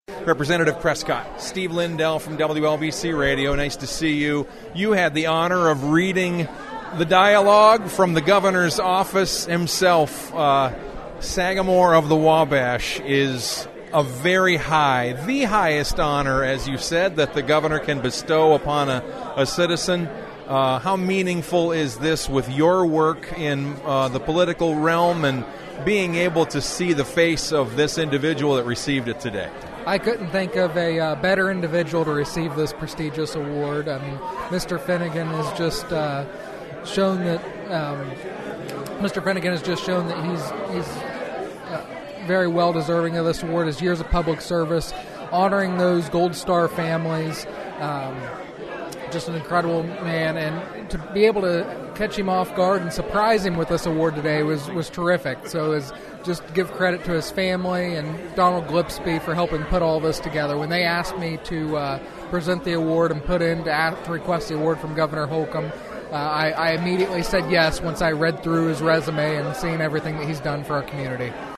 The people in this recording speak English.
Representative Prescott, Steve Lindell from WLBC Radio, nice to see you. You had the honor of reading the dialogue from the governor's office himself. Sagamore of the Wabash is the highest honor, as you said, that the governor can bestow upon a citizen. How meaningful is this with your work in the political realm and being able to see the face of this individual that received it today? I couldn't think of a better individual to receive this prestigious award. I mean, Mr. Finnegan has just shown that he's very well deserving of this award. His years of public service, honoring those Gold Star families. Just an incredible man, and to be able to catch him off guard and surprise him with this award today was terrific. So just give credit to his family and Donald Glipsby for helping put all this together. When they asked me to present the award and to request the award from Governor Holcomb, I immediately said yes once I read through his resume and seen everything that he's done for our community.